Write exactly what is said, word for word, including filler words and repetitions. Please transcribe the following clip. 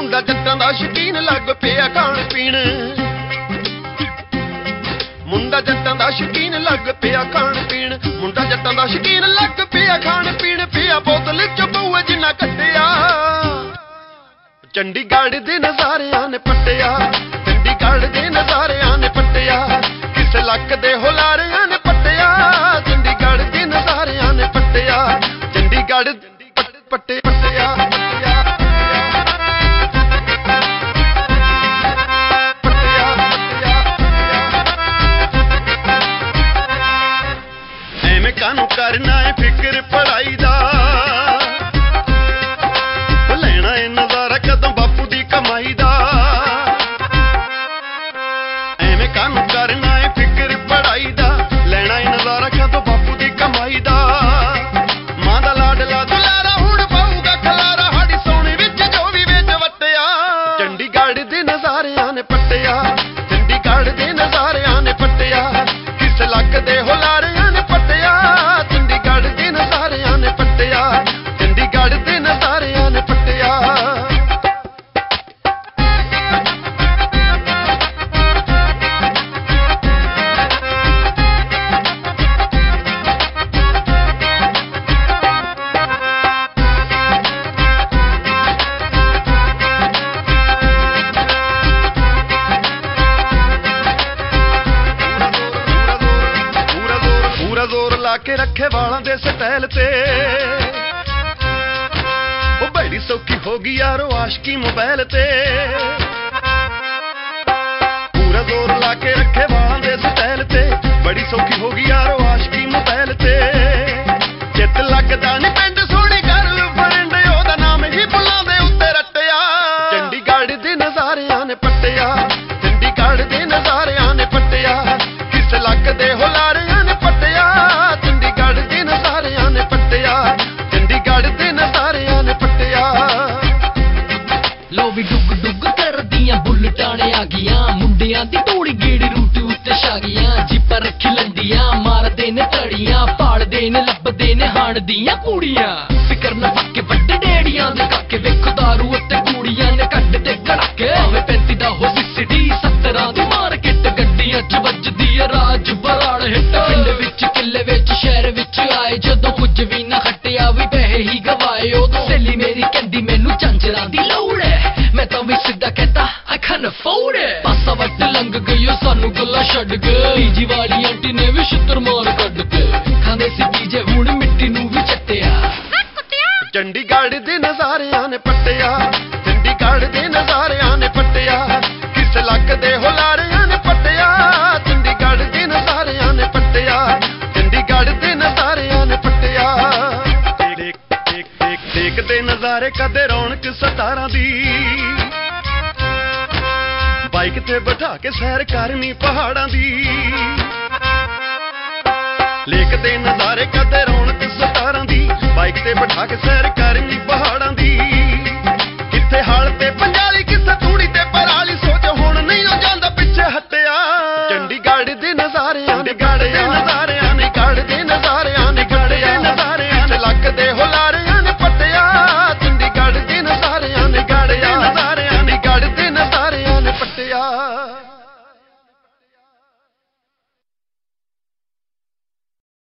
ਮੁੰਡਾ ਜੱਟਾਂ ਦਾ ਸ਼ੌਕੀਨ ਲੱਗ ਪਿਆ ਖਾਣ ਪੀਣ ਮੁੰਡਾ ਜੱਟਾਂ ਦਾ ਸ਼ੌਕੀਨ ਲੱਗ ਪਿਆ ਖਾਣ ਪੀਣ ਮੁੰਡਾ ਜੱਟਾਂ ਦਾ ਸ਼ੌਕੀਨ ਲੱਗ ਪਿਆ ਖਾਣ ਪੀਣ ਪਿਆ ਬੋਤਲ ਚ ਬੂਏ ਜਿੰਨਾ ਕੱਢਿਆ ਚੰਡੀਗੜ੍ਹ ਦੇ ਨਜ਼ਾਰਿਆਂ ਨੇ ਪੱਟਿਆ ਚੰਡੀਗੜ੍ਹ ਦੇ ਨਜ਼ਾਰਿਆਂ ਨੇ ਪੱਟਿਆ ਕਿਸੇ ਲੱਕ ਦੇ ਹੁਲਾਰਿਆਂ ਨੇ ਪੱਟਿਆ ਚੰਡੀਗੜ੍ਹ ਦੇ ਨਜ਼ਾਰਿਆਂ ਨੇ ਪੱਟਿਆ ਚੰਡੀਗੜ੍ਹ ਪੱਟੇ ਪੱਟਿਆ ਐਵੇਂ ਕਾਹਨੂੰ ਕਰਨਾ ਏ ਫਿਕਰ ਪੜਾਈ ਦਾ ਲੈਣਾ ਏ ਨਜ਼ਾਰਾ ਕਦੋਂ ਬਾਪੂ ਦੀ ਕਮਾਈ ਦਾ ਐਵੇਂ ਕਾਹਨੂੰ ਕਰਨਾ ਏ ਫਿਕਰ ਪੜਾਈ ਦਾ ਲੈਣਾ ਏ ਨਜ਼ਾਰਾ ਕਦੋਂ ਬਾਪੂ ਦੀ ਕਮਾਈ ਦਾ ਮਾਂ ਦਾ ਲਾਡਲਾ ਦੁਲਾਰਾ ਹੁਣ ਪਾਊਗਾ ਖਲਾਰਾ ਸਾਡੀ ਸੋਹਣੀ ਵਿੱਚ ਜੋ ਵੀ ਵਿੱਚ ਵੱਟਿਆ ਚੰਡੀਗੜ੍ਹ ਦੇ ਨਜ਼ਾਰਿਆਂ ਨੇ ਪੱਟਿਆ ਚੰਡੀਗੜ੍ਹ ਦੇ ਨਜ਼ਾਰਿਆਂ ਨੇ ਪੱਟਿਆ ਕਿਸ ਲੱਕ ਦੇ ਹੁਲਾਰਿਆਂ ਨੇ ਪੱਟਿਆ ਚੰਡੀਗੜ੍ਹ ਦੇ ਨਜ਼ਾਰਿਆਂ ਨੇ ਪੱਟਿਆ ਚੰਡੀਗੜ੍ਹ ਦੇ ਨਜ਼ਾਰਿਆਂ ਨੇ ਪੱਟਿਆ ਜ਼ੋਰ ਲਾ ਕੇ ਰੱਖੇ ਵਾਲਾਂ ਦੇ ਸਟਾਈਲ ਤੇ ਉਹ ਬੜੀ ਸੌਖੀ ਹੋ ਗਈ ਯਾਰੋ ਆਸ਼ਕੀ ਮੋਬਾਈਲ ਤੇ ਪੂਰਾ ਜ਼ੋਰ ਲਾ ਕੇ ਰੱਖੇ ਵਾਲਾਂ ਦੇ ਸਟਾਈਲ ਤੇ ਬੜੀ ਸੌਖੀ ਹੋ ਗਈ ਯਾਰੋ ਆਸ਼ਕੀ ਮੋਬਾਈਲ ਤੇ ਚਿੱਤ ਲੱਗਦਾ ਨੀ ਪਿੰਡ ਸੋਹਣੀ ਗਰਲ ਫਰੈਂਡ ਉਹਦਾ ਨਾਮ ਹੀ ਬੁੱਲਾਂ ਦੇ ਉੱਤੇ ਰੱਟਿਆ ਚੰਡੀਗੜ੍ਹ ਦੇ ਨਜ਼ਾਰਿਆਂ ਨੇ ਪੱਟਿਆ ਚੰਡੀਗੜ੍ਹ ਦੇ ਨਜ਼ਾਰਿਆਂ ਨੇ ਪੱਟਿਆ ਕਿਸ ਲੱਕ ਦੇ ਹੁਲਾਰਿਆਂ ਨੇ ਪੱਟਿਆ ਚੰਡੀਗੜ੍ਹ ਦੇ ਨਜ਼ਾਰਿਆਂ ਨੇ ਪੱਟਿਆ ਚੰਡੀਗੜ੍ਹ ਦੇ ਨਜ਼ਾਰਿਆਂ ਨੇ ਪੱਟਿਆ ਲੋ ਵੀ ਡੁੱਗ ਡੁੱਗ ਕਰਦੀਆਂ ਬੁੱਲਟਾਣੇ ਆ ਗਈਆਂ ਮੁੰਡਿਆਂ ਦੀ ਟੋੜੀ ਗੇੜੀ ਰੂਟ ਉੱਤੇ ਛਾ ਗਈਆਂ ਜਿੱਪਾਂ ਰੱਖੀ ਲੰਡੀਆਂ ਮਾਰਦੇ ਨੇ ਤੜੀਆਂ ਪਾੜਦੇ ਨੇ ਲੱਭਦੇ ਨੇ ਹਾਣ ਦੀਆਂ ਕੁੜੀਆਂ ਫਿਕਰ ਨਾ ਪੱਕੇ ਵੱਡੇ ਡੇੜੀਆਂ ਦੇ ਕਾਕੇ ਵੇਖੋ ਦਾਰੂ ਉੱਤੇ ਕੁੜੀਆਂ ਨੇ ਕੱਢ ਤੇ ਕੜਾਕੇ ਭਾਵੇਂ ਪੈਂਤੀ ਦਾ ਹੋ ਸਿੱਸੀ ਸੱਤਰਾਂ ਦੀ ਮਾਰਕੀਟ ਗੱਡੀਆਂ ਚ ਵੱਜਦੀ ਆ ਰਾਜ ਬਰਾੜ ਹਿੱਟ ਪਿੰਡ ਵਿੱਚ ਕਿੱਲੇ ਵਿੱਚ ਸ਼ਹਿਰ ਵਿੱਚ ਆਏ ਜਦੋਂ ਕੁਝ ਵੀ ਨਾ ਖੱਟਿਆ ਵੀ ਪੈਸੇ ਹੀ ਗਵਾਏ ਉਦੋਂ ਸਹੇਲੀ ਮੇਰੀ ਕਹਿੰਦੀ ਮੈਨੂੰ ਝਾਂਜਰਾਂ ਦੀ ਲੋੜ ਹੈ ਮੈਂ ਤਾਂ ਵੀ ਸਿੱਧਾ ਕਹਿੰਦਾ I can't afford it ਪਾਸਾ ਵੱਟ ਲੰਘ ਗਈਓ ਸਾਨੂੰ ਗੱਲਾਂ ਛੱਡ ਕੇ ਪੀਜੀ ਵਾਲੀ ਆਂਟੀ ਨੇ ਵੀ ਛਿੱਤਰ ਮਾਰ ਕੱਢ ਕੇ ਖਾਂਦੇ ਸੀ ਪੀਜੇ ਹੁਣ ਮਿੱਟੀ ਨੂੰ ਵੀ ਚੱਟਿਆ ਚੰਡੀਗੜ੍ਹ ਦੇ ਨਜ਼ਾਰਿਆਂ ਨੇ ਪੱਟਿਆ ਚੰਡੀਗੜ੍ਹ ਦੇ ਨਜ਼ਾਰਿਆਂ ਨੇ ਪੱਟਿਆ ਕਿਸ ਲੱਕ ਦੇ ਹੁਲਾਰਿਆਂ ਨੇ ਪੱਟਿਆ ਚੰਡੀਗੜ੍ਹ ਦੇ ਨਜ਼ਾਰਿਆਂ ਨੇ ਪੱਟਿਆ ਚੰਡੀਗੜ੍ਹ ਦੇ ਨਜ਼ਾਰਿਆਂ ਨੇ ਪੱਟਿਆ ਦੇਖ ਦੇਖ ਦੇਖ ਦੇਖਦੇ ਨਜ਼ਾਰੇ ਕਦੇ ਰੌਣਕ ਸਤਾਰਾਂ ਦੀ ਬਾਈਕ ਤੇ ਬਿਠਾ ਕੇ ਸੈਰ ਕਰਨੀ ਪਹਾੜਾਂ ਦੀ ਲੇਕਦੇ ਨਜ਼ਾਰੇ ਕਦੇ ਰੌਣਕ ਸਤਾਰਾਂ ਦੀ ਬਾਈਕ ਤੇ ਬਿਠਾ ਕੇ ਸੈਰ ਕਰਨੀ ਪਹਾੜਾਂ